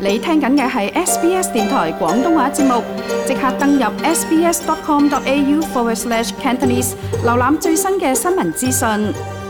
你聽緊嘅係 SBS 電台廣東話節目，即刻登入 sbs.com.au/Cantonese 瀏覽最新嘅新聞資訊。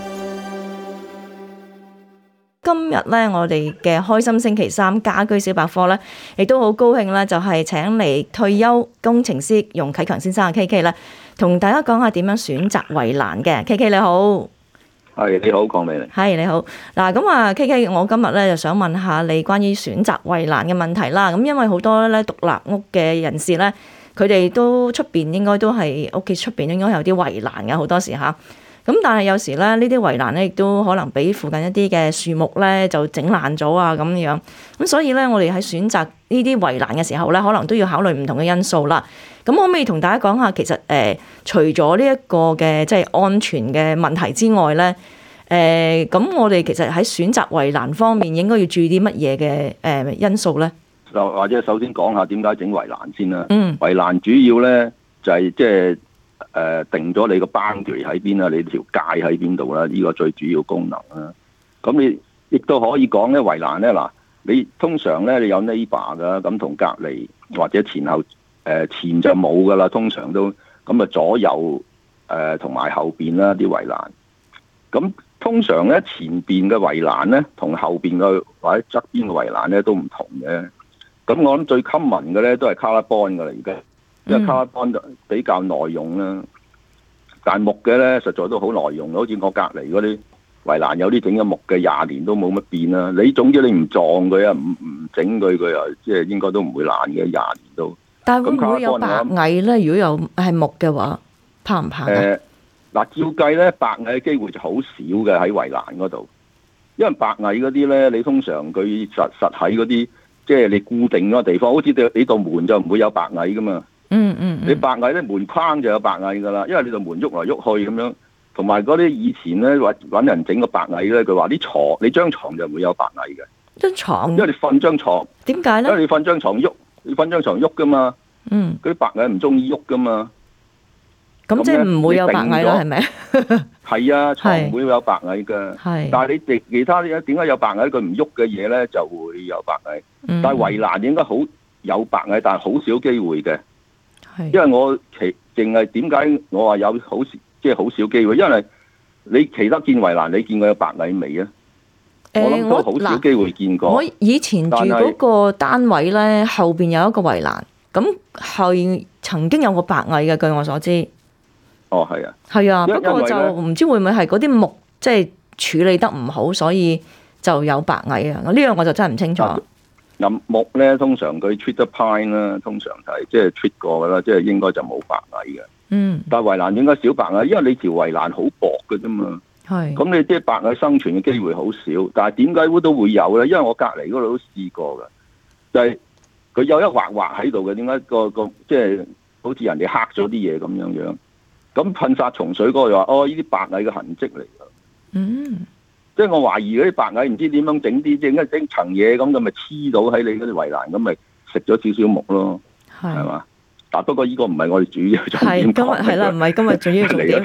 今日咧，我哋嘅開心星期三家居小百科咧，亦都好高興咧，就係請嚟退休工程師容啟強先生嘅 KK 咧，同大家講下點樣選擇圍欄嘅。KK 你好。 係你好，講俾你。 係你好，嗱咁啊，KK，我今日咧就想問下你關於選擇圍欄嘅問題啦。咁因為好多咧獨立屋嘅人士咧，佢哋都出邊應該都係屋企出邊應該有啲圍欄嘅好多時嚇。咁但係有時咧呢啲圍欄咧亦都可能俾附近一啲嘅樹木咧就整爛咗啊咁樣。咁所以咧我哋喺選擇呢啲圍欄嘅時候咧，可能都要考慮唔同嘅因素啦。咁可唔可以同大家講下，其實除咗呢一個嘅即係安全嘅問題之外咧，咁我哋其實喺選擇圍欄方面應該要注意啲乜嘢嘅因素咧？ 就或者首先講下點解整圍欄先啦。圍欄主要咧就係即係定咗你個 boundary 喺邊啦，你條界喺邊度啦，呢個最主要功能啦。咁你亦都可以講咧圍欄咧嗱，你通常咧你有 neighbor 噶，咁同隔離或者前後。前就冇噶啦，通常都咁啊，左右同埋後邊啦啲圍欄。咁通常咧前邊嘅圍欄咧，同後邊嘅或者側邊嘅圍欄咧都唔同嘅。咁我諗最 common 嘅咧都係 ColorBond 噶啦，而家因為 ColorBond 比較耐用啦。但係木嘅咧實在都好耐用，好似我隔離嗰啲圍欄有啲整咗木嘅20年都冇乜變啦。你總之你唔撞佢啊，唔整佢又即係應該都唔會爛嘅，20年都。 但係會唔會有白蟻咧？如果有係木嘅話，怕唔怕？ 嗱，照計咧，白蟻嘅機會就好少嘅喺圍欄嗰度，因為白蟻嗰啲咧，你通常佢實喺嗰啲，即係你固定嗰個地方，好似你道門就唔會有白蟻噶嘛。你白蟻咧門框就有白蟻噶啦，因為你道門喐來喐去咁樣，同埋嗰啲以前咧揾人整個白蟻咧，佢話啲床，你張床就唔會有白蟻嘅。 張床？因為你瞓張床。點解咧？因為你瞓張床喐。你瞓張床喐噶嘛？嗰啲白蟻唔中意喐噶嘛？ 咁即係唔會有白蟻啦，係咪？ 係啊，床唔會有白蟻噶。但係你其他啲點解有白蟻？佢唔喐嘅嘢咧就會有白蟻。但係圍欄應該好有白蟻，但係好少機會嘅。因為我淨係點解我話有即係好少機會？因為你其他見圍欄，你見過有白蟻未啊？我諗都好少機會見過。 我以前住嗰個單位咧，後邊有一個圍欄，咁係曾經有個白蟻嘅，據我所知。 哦，係啊。係啊，不過就唔知會唔會係嗰啲木即係處理得唔好，所以就有白蟻啊？呢樣我就真係唔清楚。 木咧，通常佢 treat the pine 啦，通常係即係 treat 過噶啦，即係應該就冇白蟻嘅。但係圍欄應該少白蟻，因為你條圍欄好薄嘅啫嘛。咁你啲白蟻生存嘅機會好少，但係點解都會有咧？因為我隔離嗰度都試過嘅，就係佢有一畫喺度嘅。點解個即係好似人哋黑咗啲嘢咁樣？咁噴殺蟲水嗰個就話：哦，呢啲白蟻嘅痕跡嚟㗎。即係我懷疑嗰啲白蟻唔知點樣整啲整層嘢咁，咪黐到喺你嗰啲圍欄，咁咪食咗少少木咯，係嘛？但不過呢個唔係我哋主要重點講。 係啦，唔係今日主要重點。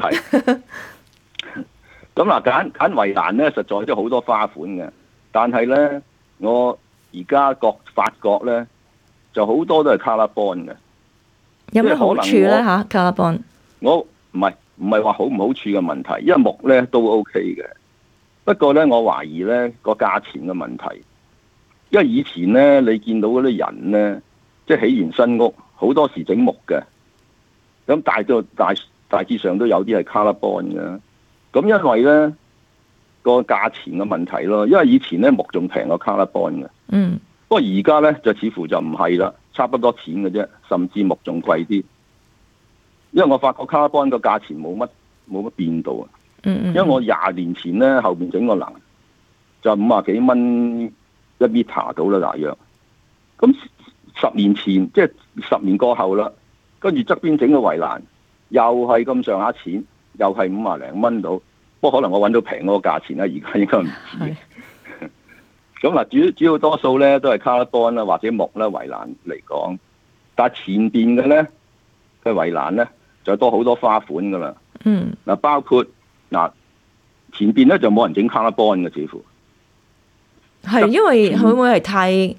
咁嗱，揀圍欄咧，實在都好多花款嘅。但係咧，我而家發覺咧，就好多都係 ColorBond 嘅。 有咩好處咧？嚇 ColorBond？ 我唔係話好唔好處嘅問題，因為木咧都 OK 嘅。不過咧，我懷疑咧個價錢嘅問題，因為以前咧你見到嗰啲人咧，即係起完新屋，好多時整木嘅。咁大致上都有啲係 ColorBond 嘅。咁因為咧個價錢嘅問題咯，因為以前咧木仲平過 ColorBond 嘅，不過而家咧就似乎就唔係啦，差不多錢嘅啫，甚至木仲貴啲。因為我發覺 ColorBond 個價錢冇乜變到啊，因為我20年前咧後邊整個欄就50幾蚊1 meter 到啦，大約。咁10年前即係10年過後啦，跟住側邊整個圍欄又係咁上下錢。又係50零蚊到，不過可能我揾到平嗰個價錢啦，而家應該唔止。咁嗱，主要多數咧都係 ColorBond 啦，或者木啦圍欄嚟講，但係前邊嘅咧嘅圍欄咧就多好多花款噶啦。嗱，包括前邊咧就冇人整 ColorBond 嘅，似乎係因為佢會係太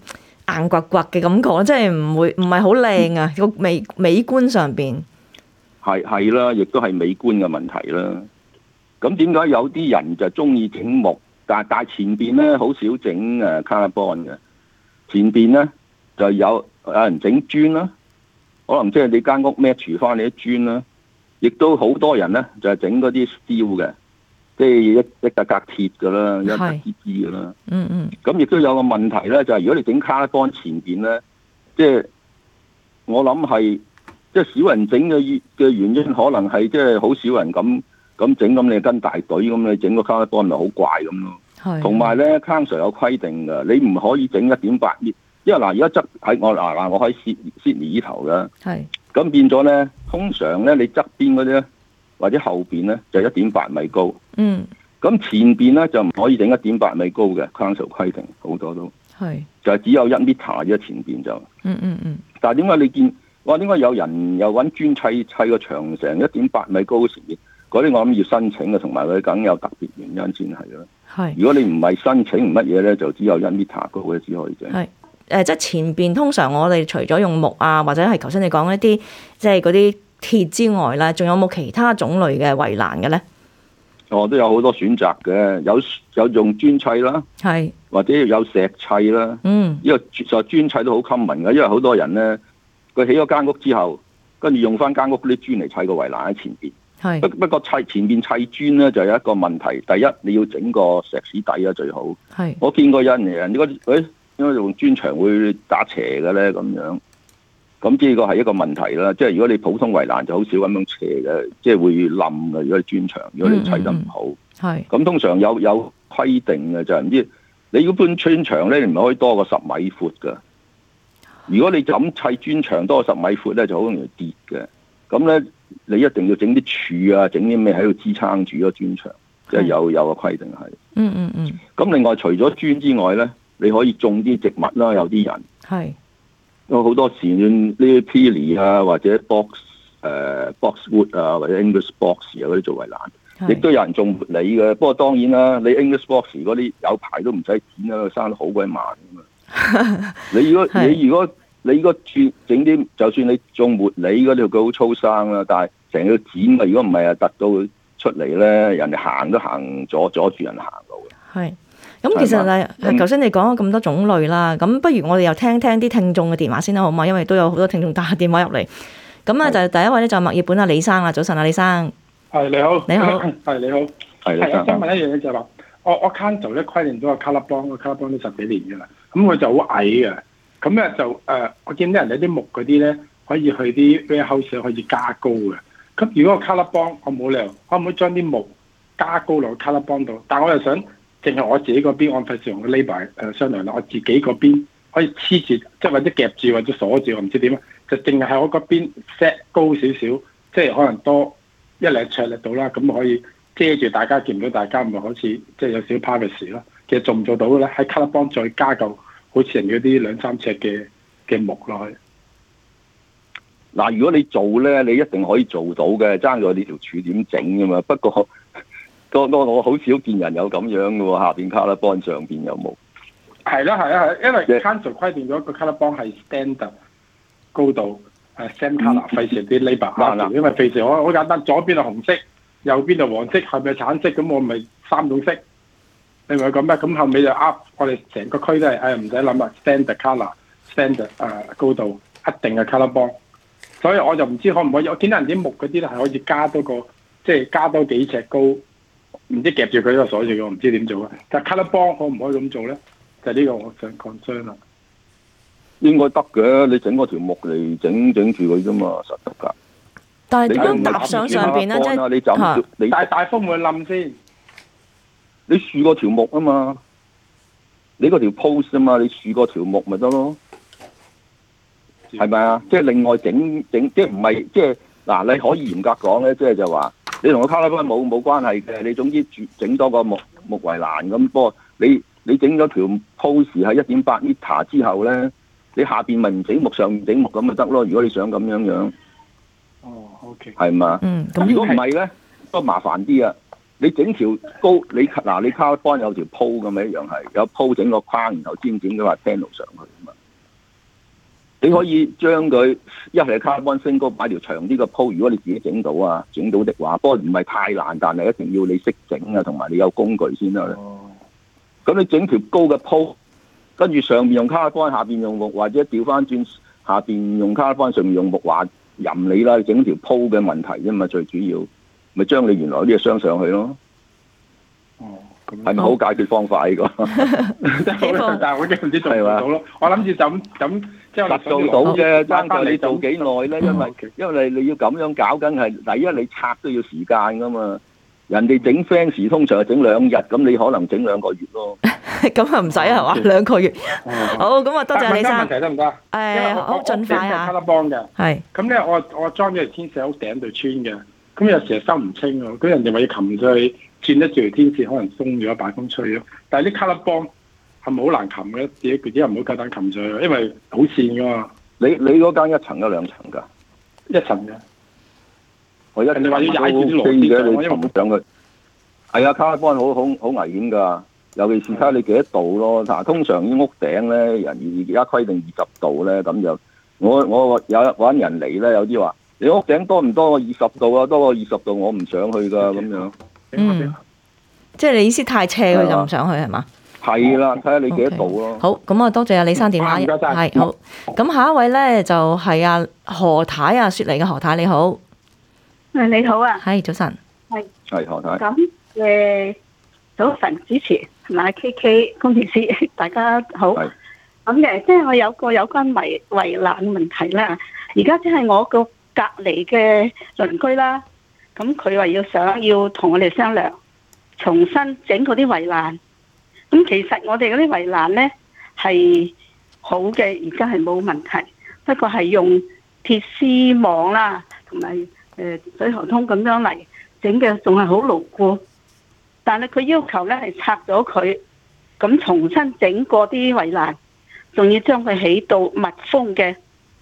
硬刮刮嘅感覺，即係唔係好靚啊個美觀上邊。 係啦，亦都係美觀嘅問題啦。咁點解有啲人就中意整木，但係前邊咧好少整carbon嘅，前邊咧就有人整磚啦，可能即係你間屋match翻你啲磚啦，亦都好多人咧就係整嗰啲 steel 嘅，即係一格格鐵噶啦，一支支噶啦。咁亦都有個問題咧，就係如果你整 carbon 前邊咧，即係我諗係即係少人整嘅原因，可能係即係好少人咁整，咁你跟大隊咁你整個 carbon 咪好怪咁咯。同埋咧 Council 有規定㗎，你唔可以整1.8米，因為嗱而家側喺我喺 Sydney 呢頭嘅，咁變咗咧，通常咧你側邊嗰啲咧或者後邊咧就1.8米高，咁前邊咧就唔可以整1.8米高嘅 Council 規定好多都就係只有1 meter 啫，前邊就，但係點解你見點解有人又揾磚砌個牆成1.8米高前邊？嗰啲我諗要申請嘅，同埋佢梗有特別原因先係咯。如果你唔係申請唔乜嘢咧，就只有1 meter 高嘅只可以整。 即係前邊通常我哋除咗用木啊，或者係頭先你講一啲即係嗰啲鐵之外咧，仲有冇其他種類嘅圍欄嘅咧？ 都有好多選擇嘅，有用磚砌啦，或者有石砌啦。呢個就磚砌都好 common 嘅，因為好多人咧，佢起咗間屋之後，跟住用翻間屋啲磚嚟砌個圍欄喺前邊。不過前面砌磚咧就有一個問題，第一你要整個石屎底啊最好。我見過有人點解用磚牆會打斜嘅咧咁樣？咁呢個係一個問題啦。即係如果你普通圍欄就好少咁樣斜嘅，即係會冧嘅。如果你磚牆，如果你砌得唔好，咁通常有規定嘅就係唔知你要搬磚牆咧，你唔可以多過10米闊㗎。如果你就咁砌磚牆多過10米闊咧，就好容易跌嘅。咁咧，你一定要整啲柱啊，整啲咩喺度支撐住個磚牆，即係有個規定係。咁另外除咗磚之外咧，你可以種啲植物啦，有啲人有好多時呢啲 Pili 啊，或者 boxwood 啊，或者 English box 啊嗰啲做圍欄，亦都有人種茉莉嘅。不過當然啦，你 English box 嗰啲有排都唔使剪啦，生得好鬼慢㗎嘛。你如果整啲，就算你種茉莉嗰條佢好粗生啦，但係成日要剪啊！如果唔係啊，突到出嚟咧，人哋行都行阻住人行路嘅。 咁其實咧，頭先你講咗咁多種類啦，咁不如我哋又聽聽啲聽眾嘅電話先啦，好嘛？因為都有好多聽眾打電話入嚟。咁啊，就第一位咧就墨爾本啊，李生啊，早晨啊，李生。 你好。 你好。 你好。我想問一樣嘢就係話，我 Council 咧規定咗個 colourblind 都10幾年嘅啦，咁佢就好矮嘅。咁咧就我見到人哋啲木嗰啲咧，可以去啲 warehouse 可以加高嘅。咁如果個 colourblind 我冇理由，可唔可以將啲木加高落個 colourblind 度？但我又想淨係我自己嗰邊，我費事用個 labor 商量啦。我自己嗰邊可以黐住，即係或者夾住或者鎖住，我唔知點啊。就淨係喺我嗰邊 set 高少少，即係可能多1-2尺力度啦，咁可以遮住大家見唔到大家，咪好似即係有少 privacy 咯。其實做唔做到嘅咧？喺 colourblind 再加嚿好似人嗰啲2-3尺嘅木落去。 嗱，如果你做咧，你一定可以做到嘅，爭咗你條柱點整㗎嘛。不過我好少見人有咁樣嘅喎，下邊 colourblind 上邊有冇？ 係啦，因為 Council 規定咗個 colourblind 係 standard 高度，same colour，費事啲 labor 因為費事好簡單，左邊係紅色，右邊係黃色，後面係橙色，咁我咪3種色。你明我講咩？咁後尾就我哋成個區都係唔使諗啊 ，standard colour，standard 高度一定係 colourblind。所以我就唔知可唔可以，我見到人啲木嗰啲咧係可以加多個，即係加多幾尺高，唔知夾住佢個鎖住嘅，我唔知點做啊。但係 colourblind可唔可以咁做咧？就呢個我想 concern 啦。 應該得嘅，你整嗰條木嚟整住佢啫嘛，實得㗎。 但係點樣搭上邊咧？即係你大風會冧先。 你豎嗰條木啊嘛，你嗰條 post 啊嘛，你豎嗰條木咪得咯，係咪啊？即係另外整，即係唔係即係嗱？你可以嚴格講咧，即係就話你同個 colourblind冇關係嘅，你總之整多個木圍欄咁。不過你整咗條 post 係1.8 meter 之後咧，你下邊咪唔整木，上面整木咁咪得咯。如果你想咁樣。 OK。 係嘛？如果唔係咧，都麻煩啲啊！你整條高，你 colourblind有條鋪咁咪一樣係有鋪整個框，然後先整嗰個 panel 上去啊嘛。 你可以將佢一係卡拉邦升高，擺條長啲嘅鋪。如果你自己整到啊，整到的話，不過唔係太難，但係一定要你識整啊，同埋你有工具先得。咁你整條高嘅鋪，跟住上面用卡拉邦，下邊用木，或者調翻轉下邊用卡拉邦，上面用木話任你啦。整條鋪嘅問題啫嘛，最主要咪將你原來啲嘢鑲上去咯。係咪好解決方法呢個？ 但係我驚唔知做唔到咯。我諗住就咁即係做到嘅，爭在你做幾耐咧？因為你要咁樣搞緊係第一，你拆都要時間噶嘛。人哋整 fans 通常係整2日，咁你可能整2個月咯。 咁啊唔使係嘛，2個月。好，咁啊多謝李生。 問題得唔得？ 好，盡快啊。 卡拉邦嘅。 係。 咁咧，我裝咗條天線喺屋頂度穿嘅，咁有時係收唔清喎。咁人哋話要擒上去轉得住條天線，可能鬆咗，大風吹咯。但係啲卡拉邦係咪好難擒嘅？自己啲人唔好夠膽擒上去，因為好線噶嘛。 你嗰間1層有2層㗎 ？1層嘅。 人哋話要踩住啲螺絲嘅， 你擒上去。係啊，卡拉邦好危險㗎，尤其是睇下你幾多度咯。嗱，通常啲屋頂咧，人而家規定20度咧，咁就我有揾人嚟咧，有啲話你屋頂多唔多過20度啊？多過20度我唔上去㗎咁樣。 即係你意思太斜佢就唔上去係嘛？ 係啦，睇下你幾多度咯。 好，咁啊多謝阿李生電話，係好。咁下一位咧就係阿何太啊，雪梨嘅何太你好。 你好啊。 係早晨。 係何太。 咁早晨主持同埋 KK 工程師，大家好。咁嘅即係我有個有關圍欄嘅問題啦。而家即係我個隔離嘅鄰居啦，咁佢話想要同我哋商量，重新整嗰啲圍欄。咁其實我哋嗰啲圍欄咧係好嘅，而家係冇問題。不過係用鐵絲網啦，同埋水喉通咁樣嚟整嘅，仲係好牢固。但係佢要求咧係拆咗佢，咁重新整過啲圍欄，仲要將佢起到密封嘅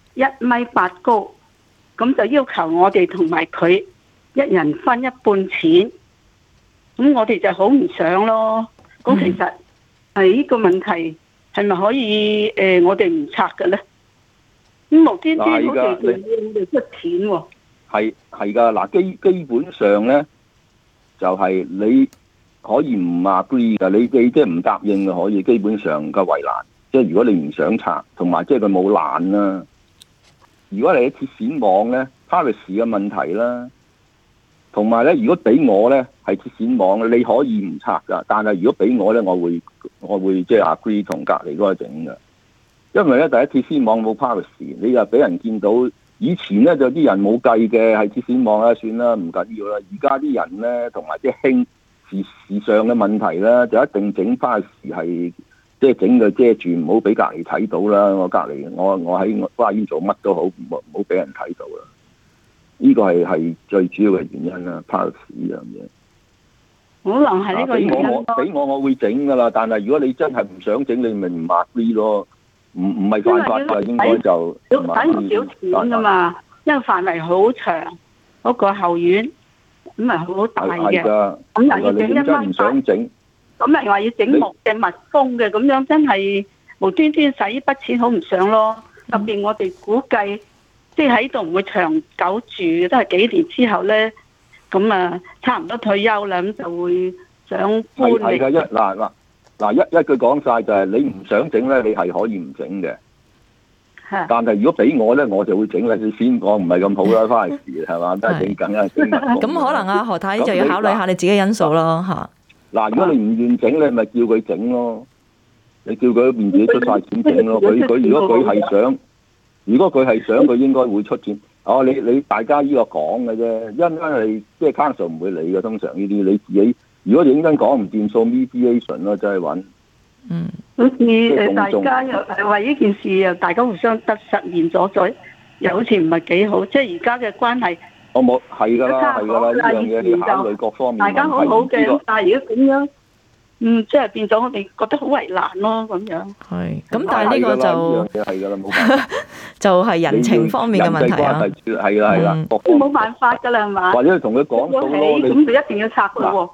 1.8米高，咁就要求我哋同埋佢一人分一半錢。咁我哋就好唔想咯。咁其實係呢個問題係咪可以我哋唔拆嘅咧？咁無端端好似要我哋出錢喎。 係㗎，嗱基本上咧就係你可以唔 agree 㗎，你即係唔答應嘅可以。基本上嘅圍欄，即係如果你唔想拆，同埋即係佢冇爛啦。如果你喺鐵線網咧 ，privacy 嘅問題啦，同埋咧，如果俾我咧係鐵線網，你可以唔拆㗎。但係如果俾我咧，我會即係 agree 同隔離嗰個整㗎。因為咧，第一鐵線網冇 privacy， 你又俾人見到。以前咧就啲人冇計嘅，係鐵線網啦，算啦，唔緊要啦。而家啲人咧，同埋啲興時尚嘅問題咧，就一定整翻時係即係整佢遮住，唔好俾隔離睇到啦。我隔離我喺花園做乜都好，唔好俾人睇到啦。呢個係最主要嘅原因啦，privacy 呢樣嘢。 可能係呢個原因咯。 俾我會整噶啦，但係如果你真係唔想整，你咪唔 agree咯。唔係犯法㗎，應該就要使唔少錢㗎嘛，因為範圍好長，嗰個後院咁係好大嘅，咁又要整1.8米，咁又話要整木嘅密封嘅，咁樣真係無端端使呢筆錢好唔想咯。特別我哋估計，即係喺度唔會長久住，都係幾年之後咧，咁啊差唔多退休啦，咁就會想搬嚟。 嗱，一句講晒就係你唔想整咧，你係可以唔整嘅。但係如果俾我咧，我就會整啦。你先講唔係咁好啦，翻嚟時係嘛，都係整緊啊，整緊。 咁可能啊何太就要考慮下你自己因素咯嚇。 嗱，如果你唔願整咧，咪叫佢整咯。你叫佢邊自己出晒錢整咯。佢如果佢係想，佢應該會出錢。你大家呢個講嘅啫，因為即係 council 唔會理嘅，通常呢啲你自己。如果認真講唔掂數 mediation 咯，真係揾。 好似大家又係為呢件事又大家互相得實現咗，再又好似唔係幾好，即係而家嘅關係。我冇係㗎啦，呢樣嘢你考慮各方面。大家好好嘅，但係如果咁樣，即係變咗我哋覺得好為難咯，咁樣。係，咁但係呢個就係㗎啦，冇辦法。就係人情方面嘅問題啊。係啦，都冇辦法㗎啦，係嘛？或者同佢講數咯，咁佢一定要拆㗎喎。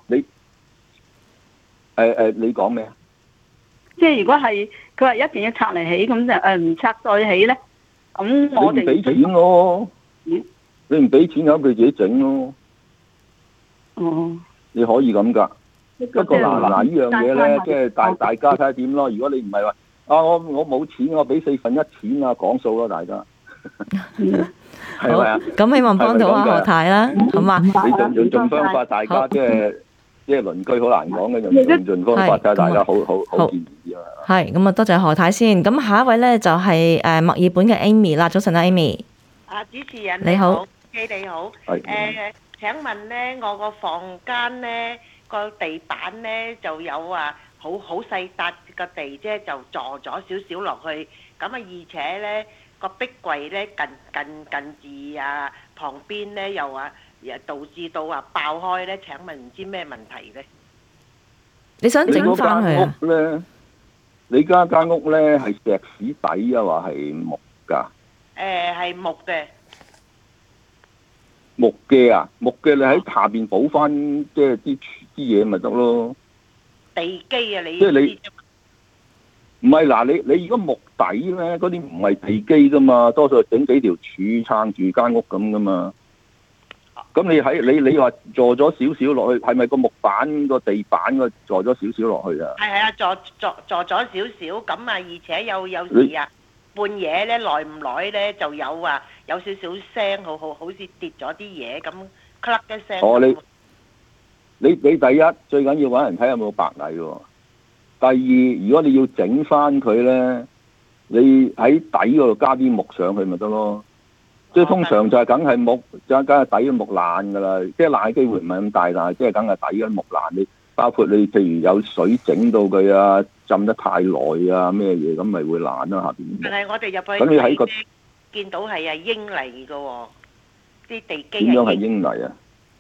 你講咩啊？即係如果係佢話一定要拆嚟起，咁就唔拆再起咧， 咁我哋你唔俾錢咯，你唔俾錢由佢自己整咯。 哦， 你可以咁㗎。不過嗱呢樣嘢咧，即係大家睇下點咯。如果你唔係話我冇錢，我俾4分一錢啊，講數咯，大家。係咪啊？ 咁希望幫到阿何太啦，好嘛？ 你用盡方法，大家即係鄰居好難講嘅，用盡方法睇下大家好建議啲啊。 係咁啊，多謝何太先。咁下一位咧就係墨爾本嘅 Amy 啦。早晨啊 ，Amy。 主持人你好， 你好。請問咧，我個房間咧個地板咧就有好細笪個地啫，就坐咗少少落去。咁而且咧個壁櫃咧近住旁邊咧又導致到爆開咧。請問唔知咩問題咧？ 你想整翻佢啊？ 你間屋咧係石屎底啊，話係木㗎？ 係木嘅。 木嘅你喺下邊補翻即係啲嘢咪得咯？ 地基啊，你即係你唔係嗱，你如果木底咧，嗰啲唔係地基噶嘛，多數係整幾條柱撐住間屋咁噶嘛。咁你話坐咗少少落去，係咪個木板個地板個坐咗少少落去啊？ 係坐咗少少咁而且有時半夜咧耐唔耐咧就有少少聲，好似跌咗啲嘢咁，咔一聲。 哦，你第一最緊要揾人睇有冇白蟻喎。第二，如果你要整翻佢咧，你喺底嗰度加啲木上去咪得咯。即係通常就係梗係木，就梗係底嘅木爛㗎啦。即係爛嘅機會唔係咁大，但係即係梗係底嘅木爛。你包括你譬如有水整到佢浸得太耐咩嘢，咁咪會爛咯下邊。 但係我哋入去咁你喺個見到係英泥㗎喎，啲地基點樣係英泥啊？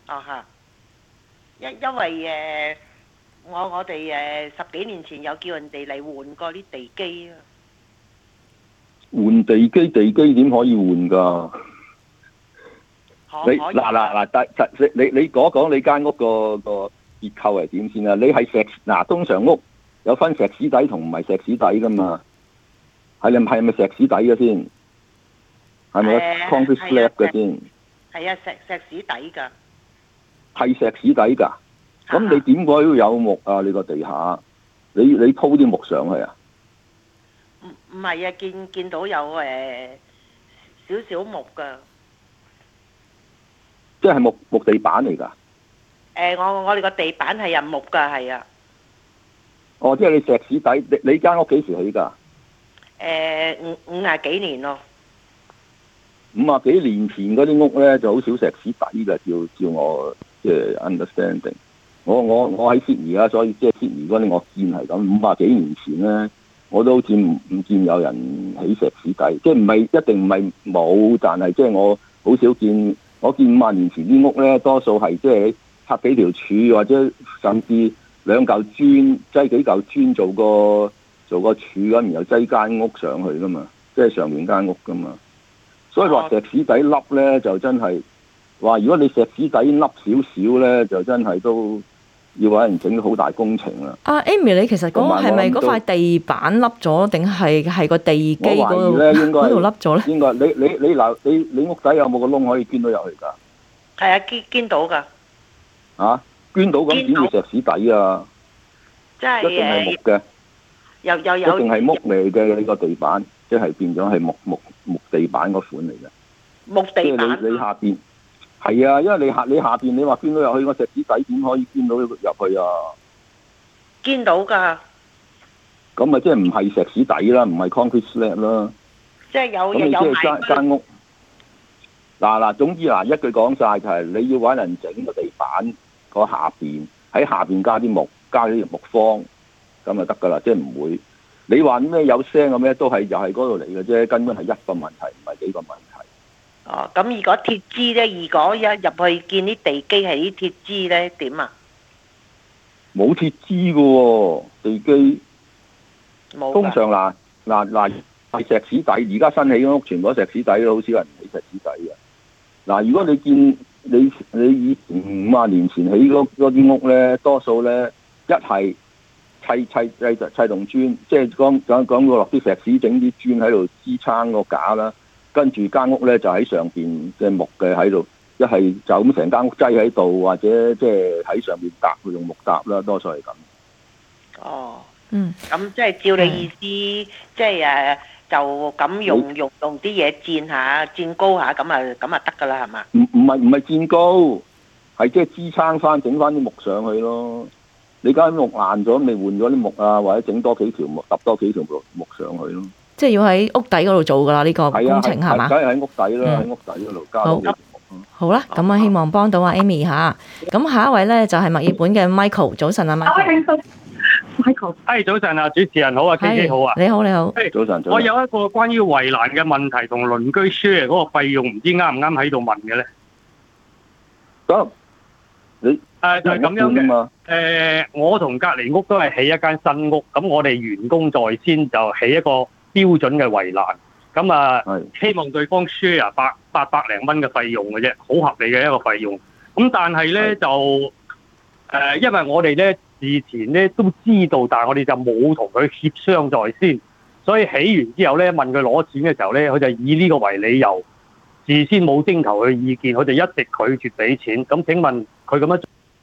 因為我哋10幾年前有叫人哋嚟換過啲地基啊。 換地基點可以換㗎？你你講你間屋個結構係點先啊？你係通常屋有分石屎底同唔係石屎底㗎嘛？係咪石屎底嘅先？係咪 concrete slab 嘅先？ 係石屎底㗎。 係石屎底㗎。咁你點解要有木啊？你個地下你鋪啲木上去啊？ 唔係見到有少少木㗎。 即係木地板嚟㗎。 我哋個地板係木㗎，係啊。 哦，即係你石屎底，你間屋幾時起㗎 ？50幾年咯。 50幾年前嗰啲屋咧就好少石屎底㗎，照我即係 understanding。我喺悉尼啊，所以即係悉尼嗰啲我見係咁。50幾年前咧，我都好似唔見有人起石屎底，即係唔係一定唔係冇，但係即係我好少見。我見50年前啲屋咧，多數係即係拆幾條柱，或者甚至2嚿磚擠幾嚿磚做個柱咁，然後擠間屋上去噶嘛，即係上面間屋噶嘛。所以話石屎底凹咧，就真係話如果你石屎底凹少少咧，就真係都要揾人整好大工程啦。 Amy， 你其實嗰個係咪嗰塊地板凹咗，定係個地基嗰度凹咗咧？ 應該你屋底有冇個窿可以捐到入去㗎？ 係啊，捐到㗎。 捐到咁點會石屎底啊？ 即係一定係木嘅， 有一定係木嚟嘅。你個地板即係變咗係木地板嗰款嚟嘅。 木地板。 即係你下邊係啊，因為你下邊你話捐到入去個石屎底，點可以捐到入去啊？ 捐到㗎。 咁啊，即係唔係石屎底啦，唔係 concrete slab 啦。 即係有咁你即係間屋。嗱，總之一句講晒就係你要揾人整個地板嗰下邊，喺下邊加啲木，加啲木方，咁就得㗎啦。即係唔會你話咩有聲嘅咩，都係又係嗰度嚟嘅啫，根本係一個問題，唔係幾個問題。 咁如果鐵枝咧，如果一入去見啲地基係啲鐵枝咧，點啊？ 冇鐵枝㗎喎，地基。 冇。 通常係石屎底，而家新起嘅屋全部都石屎底，好少人起石屎底嘅。如果你見你以前50年前起嗰啲屋咧，多數咧一係砌棟磚，即係講到落啲石屎整啲磚喺度支撐個架啦。 跟住間屋咧就喺上邊嘅木嘅喺度，一係就咁成間屋擠喺度，或者即係喺上邊搭用木搭啦，多數係咁。 哦， 咁即係照你意思，即係就咁用啲嘢墊高下，咁啊得㗎啦，係嘛？ 唔係墊高，係即係支撐翻，整翻啲木上去咯。你間木爛咗，咪換咗啲木啊，或者整多幾條木，揼多幾條木上去咯。 即係要喺屋底嗰度做㗎啦，呢個工程係嘛？ 梗係喺屋底啦，喺屋底嗰度加多幾條木。 好啦，咁啊希望幫到阿 Amy 嚇。咁下一位咧就係墨爾本嘅 Michael，早晨啊 Michael。 早晨啊，主持人好啊 ，KK 好啊。 你好。 早晨。 我有一個關於圍欄嘅問題，同鄰居 share 嗰個費用，唔知啱唔啱喺度問嘅咧？ 得。你就係咁樣嘅。我同隔離屋都係起一間新屋，咁我哋員工在先就起一個標準嘅圍欄，咁啊希望對方 share 800零蚊嘅費用嘅啫，好合理嘅一個費用。咁但係咧就因為我哋咧事前咧都知道，但係我哋就冇同佢協商在先，所以起完之後咧問佢攞錢嘅時候咧，佢就以呢個為理由，事先冇徵求佢意見，佢就一直拒絕俾錢。咁請問佢咁樣？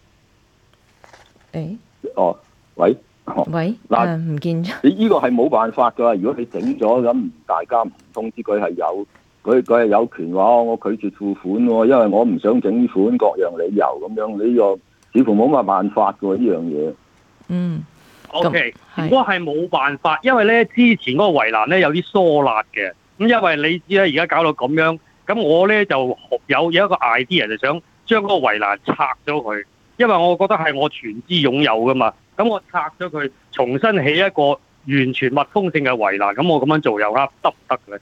喂， 嗱，唔見咗。 你呢個係冇辦法㗎。如果你整咗咁，大家唔通知佢係佢係有權話我拒絕付款喎，因為我唔想整款，各樣理由咁樣。你呢個似乎冇乜辦法㗎呢樣嘢。 OK， 如果係冇辦法，因為咧之前嗰個圍欄咧有啲疏辣嘅，咁因為你知啦，而家搞到咁樣，咁我咧就有一個 idea 就想將嗰個圍欄拆咗佢。因為我覺得係我全資擁有噶嘛，咁我拆咗佢，重新起一個完全密封性嘅圍欄，咁我咁樣做又得唔得咧？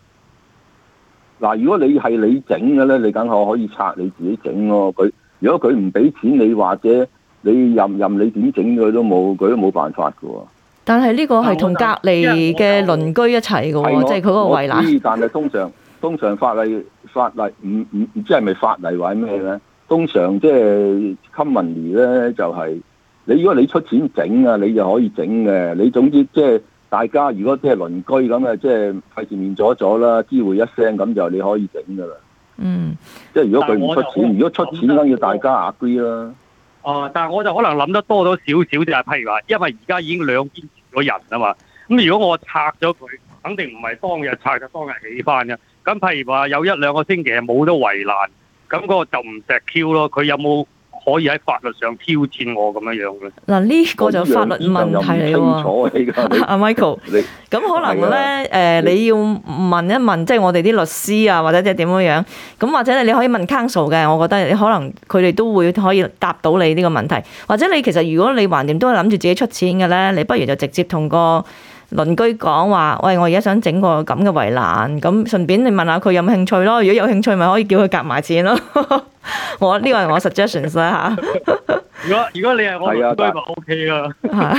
嗱，如果你係你整嘅咧，你梗係可以拆你自己整咯。如果佢唔俾錢你，或者你任你點整佢都冇辦法噶喎。 但係呢個係同隔離嘅鄰居一齊嘅喎，即係佢嗰個圍欄。我知， 但係通常法例唔知係咪法例或者咩咧？通常即係 commonly 咧，就係如果你出錢整啊，你就可以整嘅。你總之即係大家如果即係鄰居咁啊，即係費事面阻啦，知會一聲咁就你可以整噶啦。即係如果佢唔出錢，如果出錢梗要大家 agree 啦。 但係我就可能諗得多咗少少，就係譬如話，因為而家已經兩邊住咗人啊嘛。咁如果我拆咗佢，肯定唔係當日拆就當日起翻嘅。咁譬如話有1-2個星期冇咗圍欄。咁嗰個就唔石 Q 咯，佢有冇可以喺法律上挑戰我咁樣嘅？ 嗱，呢個就法律問題嚟喎。阿 Michael，咁可能咧你要問一問，即係我哋啲律師啊，或者即係點樣？咁或者你可以問 counsel 嘅，我覺得你可能佢哋都會可以答到你呢個問題。或者你其實如果你橫掂都係諗住自己出錢嘅咧，你不如就直接同個鄰居講話，喂，我而家想整個咁嘅圍欄，咁順便你問下佢有冇興趣咯。如果有興趣，咪可以叫佢夾埋錢咯。呢個係我 suggestions 啦嚇。 如果你係我鄰居就 OK 啦。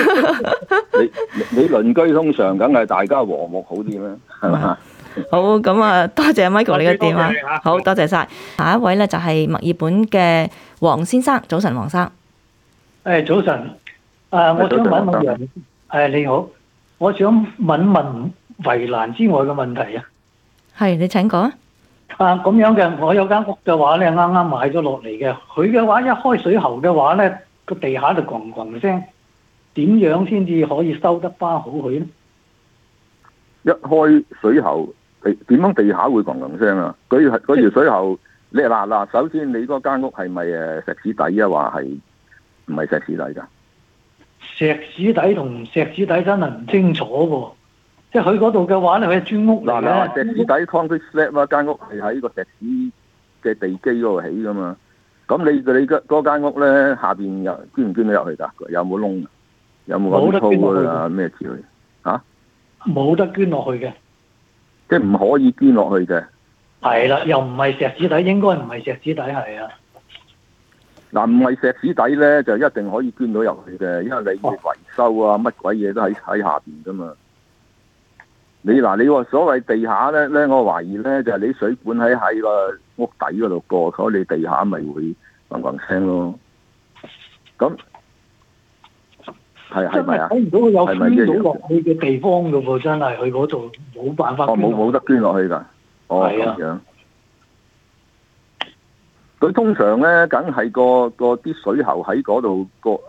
你鄰居通常梗係大家和睦好啲啦，係嘛？ 好，咁啊，多謝 Michael 你嘅電話。好多謝晒。下一位咧就係墨爾本嘅黃先生，早晨，黃生。 早晨。我想問一問你好。我想問圍欄之外嘅問題啊。 係，你請講啊。 咁樣嘅，我有間屋嘅話咧，啱啱買咗落嚟嘅。佢嘅話一開水喉嘅話咧，個地下就咣咣聲。點樣先至可以收得翻好佢咧？ 一開水喉，點樣地下會咣咣聲啊？嗰條水喉，你嗱，首先你嗰間屋係咪石屎底啊？話係唔係石屎底㗎？ 石屎底同石屎底真係唔清楚喎，即係佢嗰度嘅話咧，佢係磚屋嚟嘅。 石屎底 concrete slab 啊，間屋係喺個石屎嘅地基嗰度起噶嘛。咁你嗰間屋咧下邊又捐唔捐得入去㗎？有冇窿？有冇咁粗啊？咩之類嚇？ 冇得捐落去嘅， 即係唔可以捐落去嘅。 係啦，又唔係石屎底，應該唔係石屎底係啊。 嗱，唔係石屎底咧，就一定可以捐到入去嘅，因為你要維修啊，乜鬼嘢都喺下邊噶嘛。你話所謂地下咧，我懷疑咧就係你啲水管喺個屋底嗰度過，所以你地下咪會嗡嗡聲咯。咁係咪啊？ 睇唔到佢有捐到落去嘅地方噶喎，真係佢嗰度冇辦法。 冇得捐落去㗎。 哦，咁樣。佢通常咧，梗係個啲水喉喺嗰度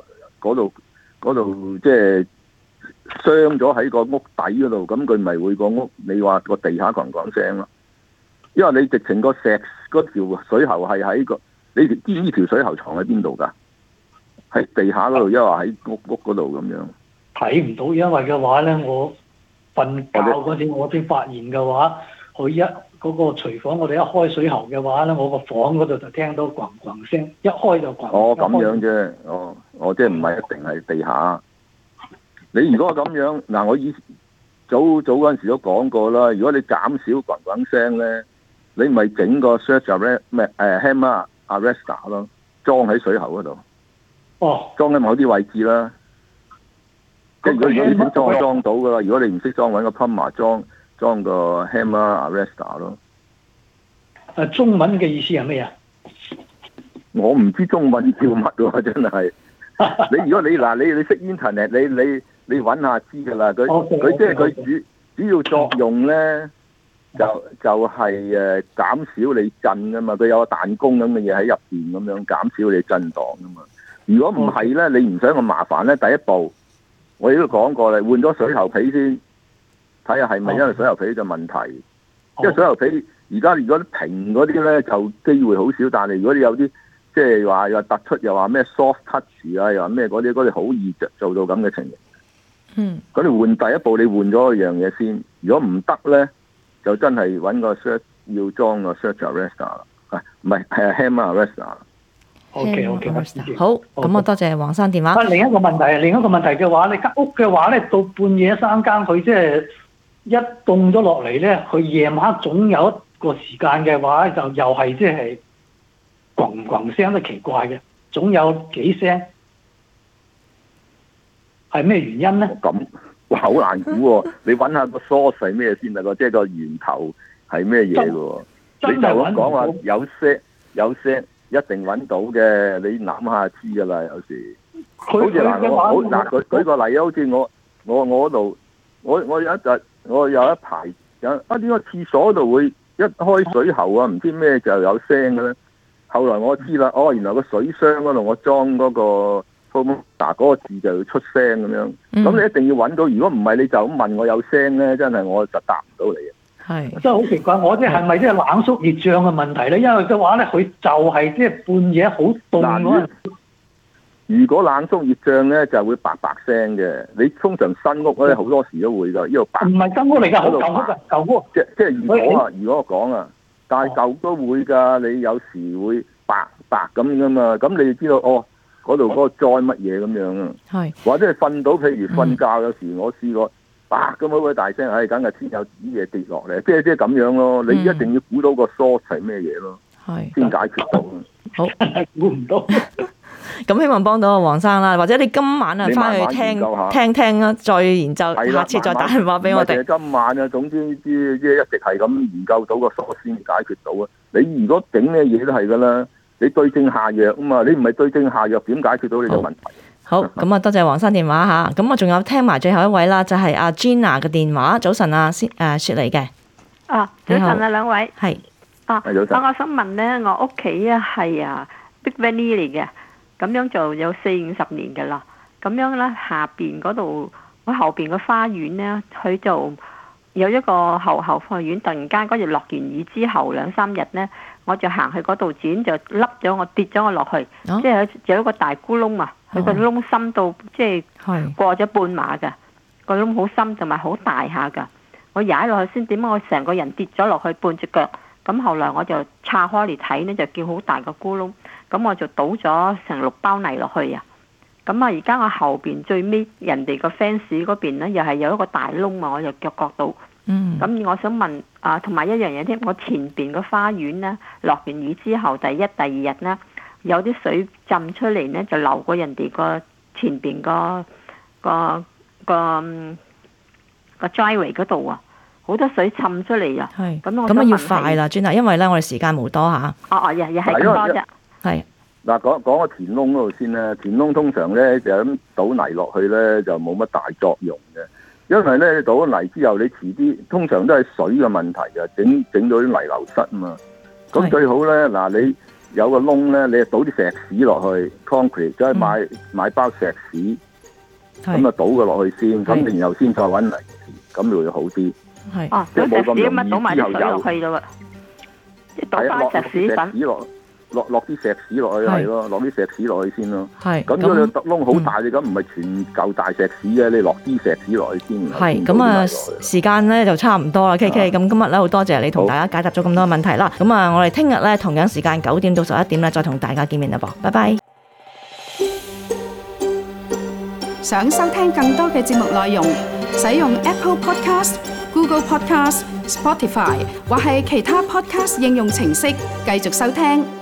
即係傷咗喺個屋底嗰度，咁佢咪會個屋，你話個地下咣咣聲咯。因為你直情個石嗰條水喉係喺個，你知呢條水喉藏喺邊度㗎？喺地下嗰度，抑或喺屋嗰度咁樣？ 睇唔到，因為嘅話咧，我瞓覺嗰陣我先發現嘅話，佢嗰個廚房我哋一開水喉嘅話咧，我個房嗰度就聽到咣咣聲，一開就咣。 哦，咁樣啫，即係唔係一定係地下。你如果咁樣，嗱，我早嗰陣時都講過啦，如果你減少咣咣聲咧，你咪整個 surge hammer arrestor 咯，裝喺水喉嗰度。 哦， 裝喺某啲位置啦。即係如果你識裝到噶啦，如果你唔識裝，揾個 plumber 裝個 hammer arrestor 咯。 中文嘅意思係咩啊？ 我唔知中文叫乜喎，真係。你如果你識 internet，你揾下知噶啦。佢即係佢主要作用咧，就係減少你震噶嘛。佢有個彈弓咁嘅嘢喺入邊咁樣，減少你震盪噶嘛。如果唔係咧，你唔想咁麻煩咧，第一步我亦都講過啦，換咗水喉皮先，睇下係咪因為水喉皮嘅問題。因為水喉皮而家如果平嗰啲咧，就機會好少。但係如果你有啲即係話又突出，又話咩 soft touch 啊，又話咩嗰啲好易做到咁嘅情形。咁你換第一步，你換咗樣嘢先。如果唔得咧，就真係揾個 surge 要裝個 surge arrestor 啦，唔係 hammer arrestor。 OK， 好，咁我多謝黃生電話。 另一個問題嘅話，你間屋嘅話咧，到半夜三更佢即係一凍咗落嚟咧，佢夜晚總有一個時間嘅話，就又係即係咣咣聲都奇怪嘅，總有幾聲，係咩原因咧？ 咁哇，好難估喎！你揾下個 source 係咩先得個，即係個源頭係咩嘢嘅喎？你就咁講話有聲。一定揾到嘅，你諗下知㗎啦。有時好似舉個例啊，好似我嗰度，我有一排點解廁所度會一開水喉啊？唔知咩就有聲嘅咧。後來我知啦，原來個水箱嗰度我裝嗰個 formula 嗰個字就要出聲咁樣。咁你一定要揾到，如果唔係你就咁問我有聲咧，真係我就答唔到你嘅。 係真係好奇怪，我即係咪即係冷縮熱脹嘅問題咧？因為嘅話咧，佢就係即係半夜好凍嗰陣。 如果冷縮熱脹咧，就會白聲嘅。你通常新屋咧好多時都會㗎，呢度白。唔係新屋嚟㗎，好舊屋㗎，舊屋。即係如果我講啊，但係舊都會㗎。你有時會白咁㗎嘛，咁你就知道嗰度嗰個栽乜嘢咁樣啊？係。或者係瞓到，譬如瞓覺有時我試過。咁好鬼大聲，梗係天有啲嘢跌落嚟，即係咁樣咯。你一定要估到個 source 係咩嘢咯，先解決到。 好， 估唔到。 咁希望幫到阿黃生啦，或者你今晚啊翻去聽啦，再研究，下次再打電話俾我哋。 今晚啊，總之即係一直係咁研究到個 source 先解決到啊。你如果整咩嘢都係噶啦，你對症下藥啊嘛，你唔係對症下藥，點解決到你嘅問題？ 好，咁啊，多謝黃生電話嚇，咁我仲有聽埋最後一位啦，就係阿 Gina 嘅電話。早晨啊，雪梨嘅。 早晨啊，兩位。 係。 早晨。 我想問咧，我屋企啊係Big Valley 嚟嘅，咁樣就有40-50年嘅啦。咁樣咧下邊嗰度，我後邊個花園咧，佢就有一個後花園。突然間嗰日落完雨之後2-3日咧，我就行去嗰度剪，就凹咗我跌咗我落去，即係有一個大咕窿啊！佢個窿深到即係過咗半碼㗎，個窿好深同埋好大下㗎。我踩落去先，點解我成個人跌咗落去半隻腳？咁後來我就拆開嚟睇呢，就見好大個咕窿。咁我就倒咗成6包泥落去啊！咁而家我後邊最尾人哋個 fence 嗰邊呢，又係有一個大窿啊！我就腳到。咁我想問同埋一樣嘢添，我前邊個花園呢，落完雨之後，第一、第二日呢，有啲水浸出嚟呢，就流過人哋個前邊個 driveway 嗰度啊，好多水浸出嚟啊！係咁啊，要快啦，專啊，因為咧我哋時間冇多嚇。 又係咁多啫。 係嗱，講個田窿嗰度先啦。田窿通常咧就咁倒泥落去咧，就冇乜大作用嘅， 因為咧倒咗泥之後，你遲啲通常都係水嘅問題啊，整到啲泥流失啊嘛。咁最好咧，嗱你有個窿咧，你就倒啲石屎落去 concrete， 再買包石屎，咁啊倒佢落去先，咁然後先再揾泥池，咁就會好啲。 係即係冇咁容易倒埋啲水落去咯，即係倒翻石屎粉。 落啲石屎落去係咯，落啲石屎落去先咯。 係咁，如果你個窿好大，你咁唔係全嚿大石屎嘅，你落啲石屎落去先。 係咁啊，時間咧就差唔多啦，KK。咁今日咧好多謝你同大家解答咗咁多問題啦。咁啊，我哋聽日咧同樣時間9點到11點咧再同大家見面啦噃，拜拜。 想收聽更多嘅節目內容，使用 Apple Podcast、Google Podcast、Spotify 或係其他 Podcast 應用程式繼續收聽。